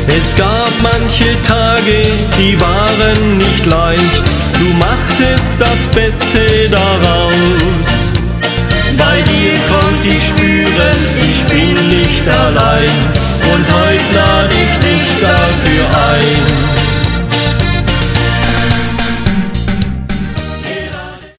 Es gab manche Tage, die waren nicht leicht, du machtest das Beste daraus. Bei dir konnt ich spüren, ich bin nicht allein, und heute lade ich dich dafür ein.